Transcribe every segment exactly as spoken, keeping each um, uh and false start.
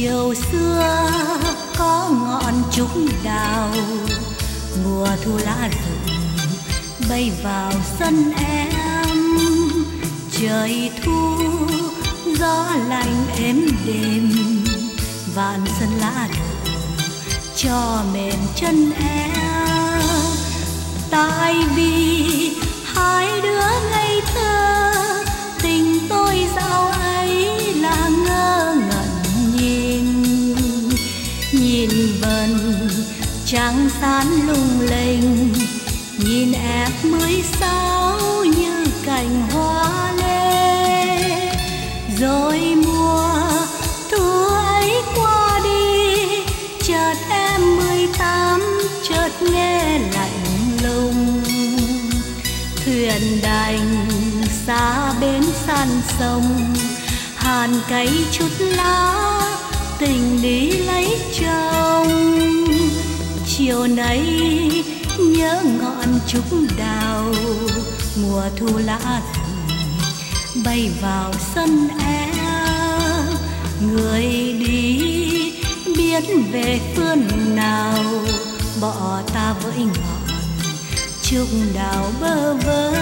Chiều xưa có ngọn trúc đào, mùa thu lá rụng bay vào sân em. Trời thu gió lạnh êm đềm, vạn sân lá đổ cho mềm chân em. Tại vì hai đứa ngây thơ, tình tôi dạo ấy là ngơ ngẩn nhìn. Nhìn vần trăng sáng lung linh, nhìn em mới sáu như cành hoa lê. Rồi mùa thu ấy qua đi, chợt em mười tám chợt nghe lạnh lùng. Thuyền đành xa bến san sông, hàn cay chút lá tình đi lấy chồng. Chiều nay nhớ ngọn trúc đào, mùa thu lá rụng bay vào sân em. Người đi biết về phương nào, bỏ ta với ngọn trúc đào bơ vơ.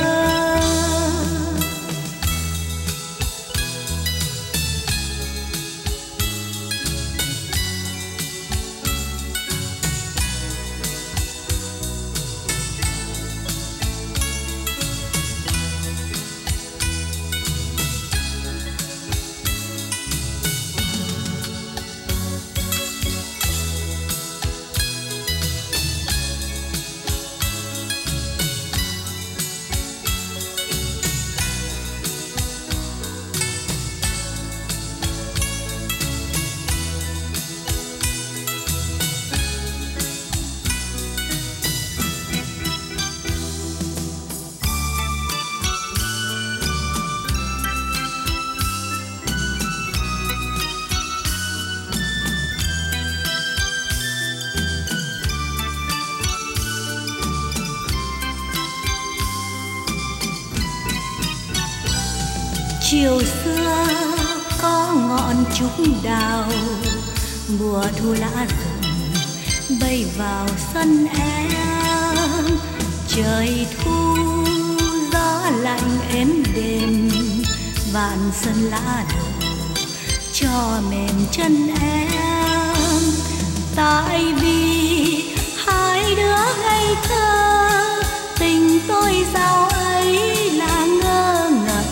Chiều xưa có ngọn trúc đào, mùa thu lá rụng bay vào sân em. Trời thu gió lạnh êm đềm, vạn sân lá đổ cho mềm chân em. Tại vì hai đứa ngây thơ, tình tôi dạo ấy là ngơ ngẩn.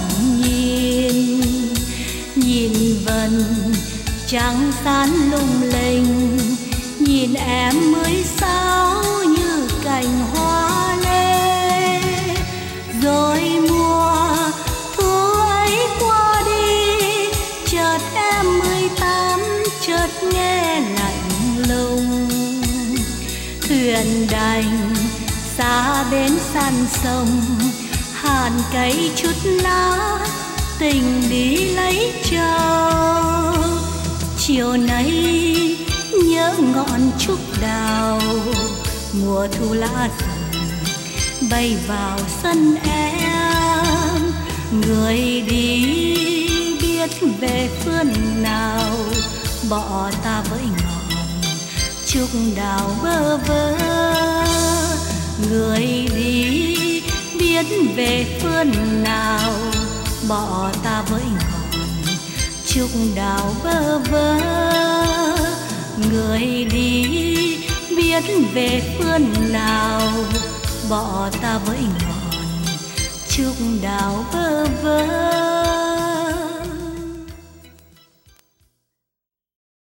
Nhìn vần trăng sáng lung linh, nhìn em mới sáu như cành hoa lê. Rồi mùa thu ấy qua đi, chợt em mười tám chợt nghe lạnh lùng. Thuyền đành xa bến san sông, hàn cay chút lá tình đi lấy chồng. Chiều nay nhớ ngọn trúc đào, mùa thu lá rụng bay vào sân em. Người đi biết về phương nào, bỏ ta với ngọn trúc đào bơ vơ. Người đi biết về phương nào, bỏ ta với ngọn trúc đào bơ vơ. Người đi biết về phương nào, bỏ ta với ngọn trúc đào bơ vơ.